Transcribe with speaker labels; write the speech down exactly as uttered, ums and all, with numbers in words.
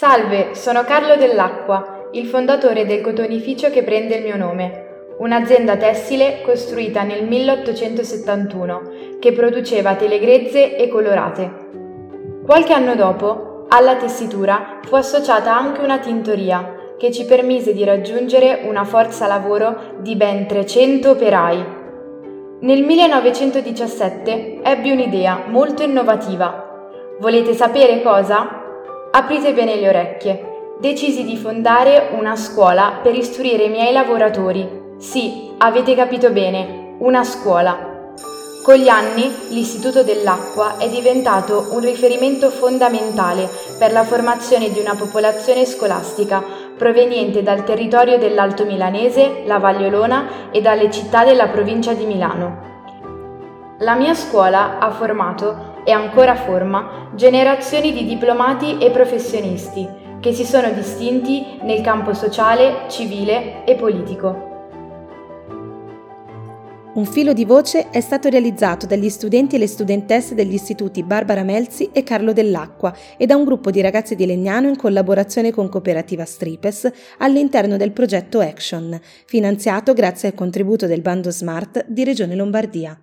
Speaker 1: Salve, sono Carlo Dell'Acqua, il fondatore del cotonificio che prende il mio nome, un'azienda tessile costruita nel milleottocentosettantuno che produceva tele grezze e colorate. Qualche anno dopo, alla tessitura fu associata anche una tintoria che ci permise di raggiungere una forza lavoro di ben trecento operai. Nel millenovecentodiciassette ebbi un'idea molto innovativa. Volete sapere cosa? Aprite bene le orecchie. Decisi di fondare una scuola per istruire i miei lavoratori. Sì, avete capito bene, una scuola. Con gli anni, l'Istituto dell'Acqua è diventato un riferimento fondamentale per la formazione di una popolazione scolastica proveniente dal territorio dell'Alto Milanese, la Valle Olona e dalle città della provincia di Milano. La mia scuola ha formato e ancora forma generazioni di diplomati e professionisti che si sono distinti nel campo sociale, civile e politico.
Speaker 2: Un filo di voce è stato realizzato dagli studenti e le studentesse degli istituti Barbara Melzi e Carlo Dell'Acqua e da un gruppo di ragazzi di Legnano in collaborazione con Cooperativa Stripes all'interno del progetto Action, finanziato grazie al contributo del bando Smart di Regione Lombardia.